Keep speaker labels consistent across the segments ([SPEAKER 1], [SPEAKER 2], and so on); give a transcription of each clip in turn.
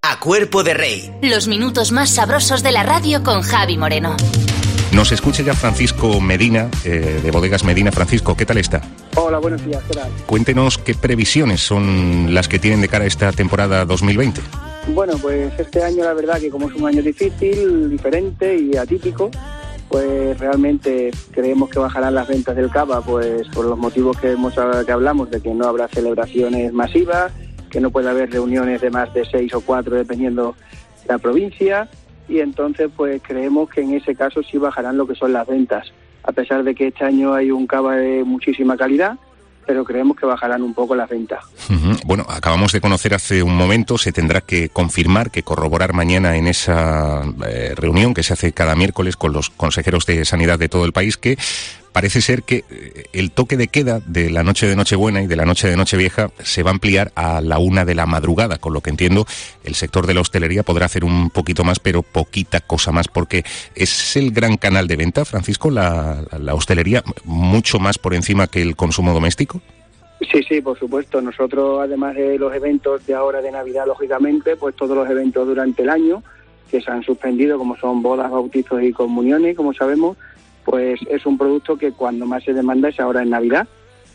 [SPEAKER 1] A Cuerpo de Rey.
[SPEAKER 2] Los minutos más sabrosos de la radio con Javi Moreno.
[SPEAKER 3] Nos escucha ya Francisco Medina, de Bodegas Medina. Francisco, ¿qué tal está?
[SPEAKER 4] Hola, buenos días, ¿qué tal?
[SPEAKER 3] Cuéntenos qué previsiones son las que tienen de cara a esta temporada 2020.
[SPEAKER 4] Bueno, pues este año la verdad que como es un año difícil, diferente y atípico, pues realmente creemos que bajarán las ventas del cava, pues por los motivos que hablamos, de que no habrá celebraciones masivas, que no puede haber reuniones de más de 6 o 4 dependiendo de la provincia, y entonces pues creemos que en ese caso sí bajarán lo que son las ventas, a pesar de que este año hay un cava de muchísima calidad, pero creemos que bajarán un poco las ventas.
[SPEAKER 3] Bueno, acabamos de conocer hace un momento, se tendrá que confirmar, que corroborar mañana en esa reunión que se hace cada miércoles con los consejeros de sanidad de todo el país, que parece ser que el toque de queda de la noche de Nochebuena y de la noche de Nochevieja se va a ampliar a la 1 de la madrugada, con lo que entiendo el sector de la hostelería podrá hacer un poquito más, pero poquita cosa más, porque es el gran canal de venta, Francisco, la hostelería, mucho más por encima que el consumo doméstico.
[SPEAKER 4] Sí, por supuesto. Nosotros, además de los eventos de ahora de Navidad, lógicamente, pues todos los eventos durante el año que se han suspendido, como son bodas, bautizos y comuniones, como sabemos, pues es un producto que cuando más se demanda es ahora en Navidad,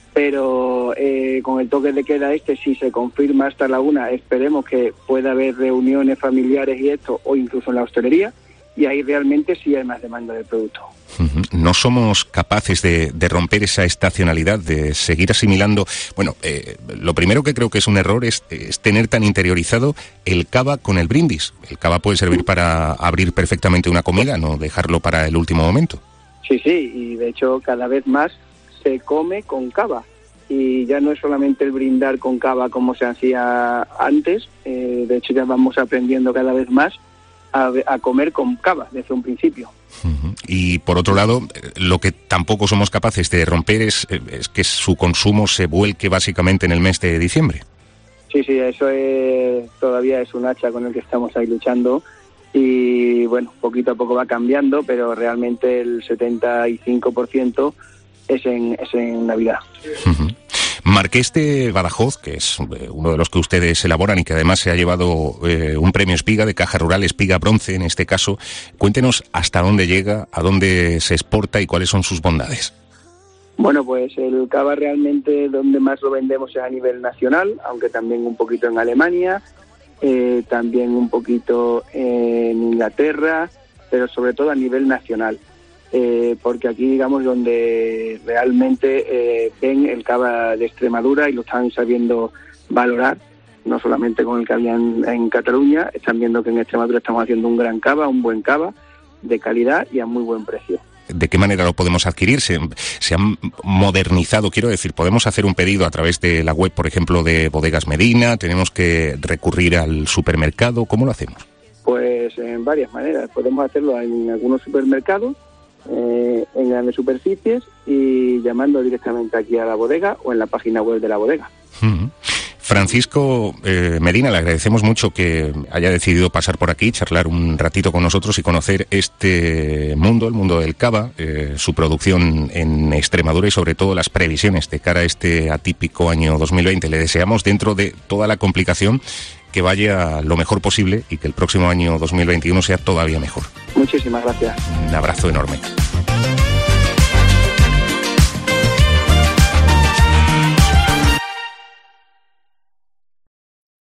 [SPEAKER 4] pero con el toque de queda si se confirma hasta la 1, esperemos que pueda haber reuniones familiares y esto, o incluso en la hostelería, y ahí realmente sí hay más demanda del producto.
[SPEAKER 3] No somos capaces de romper esa estacionalidad, de seguir asimilando. Bueno, lo primero que creo que es un error es tener tan interiorizado el cava con el brindis. El cava puede servir para abrir perfectamente una comida, no dejarlo para el último momento.
[SPEAKER 4] Sí, y de hecho cada vez más se come con cava. Y ya no es solamente el brindar con cava como se hacía antes, de hecho ya vamos aprendiendo cada vez más a comer con cava desde un principio.
[SPEAKER 3] Y por otro lado, lo que tampoco somos capaces de romper es que su consumo se vuelque básicamente en el mes de diciembre.
[SPEAKER 4] Sí, eso todavía es un hacha con el que estamos ahí luchando y bueno, poquito a poco va cambiando, pero realmente el 75% es en Navidad.
[SPEAKER 3] Marqués de Badajoz, que es uno de los que ustedes elaboran y que además se ha llevado un premio Espiga de Caja Rural, Espiga Bronce en este caso, cuéntenos hasta dónde llega, a dónde se exporta y cuáles son sus bondades.
[SPEAKER 4] Bueno, pues el cava realmente donde más lo vendemos es a nivel nacional, aunque también un poquito en Alemania, también un poquito en Inglaterra, pero sobre todo a nivel nacional. Porque aquí, digamos, donde realmente ven el cava de Extremadura y lo están sabiendo valorar, no solamente con el que había en Cataluña, están viendo que en Extremadura estamos haciendo un gran cava, un buen cava, de calidad y a muy buen precio.
[SPEAKER 3] ¿De qué manera lo podemos adquirir? Se han modernizado, quiero decir, podemos hacer un pedido a través de la web, por ejemplo, de Bodegas Medina, tenemos que recurrir al supermercado, ¿cómo lo hacemos?
[SPEAKER 4] Pues en varias maneras, podemos hacerlo en algunos supermercados, en grandes superficies y llamando directamente aquí a la bodega o en la página web de la bodega.
[SPEAKER 3] Francisco Medina, le agradecemos mucho que haya decidido pasar por aquí, charlar un ratito con nosotros y conocer este mundo, el mundo del cava, su producción en Extremadura y sobre todo las previsiones de cara a este atípico año 2020. Le deseamos, dentro de toda la complicación, que vaya lo mejor posible y que el próximo año 2021 sea todavía mejor.
[SPEAKER 4] Muchísimas gracias.
[SPEAKER 3] Un abrazo enorme.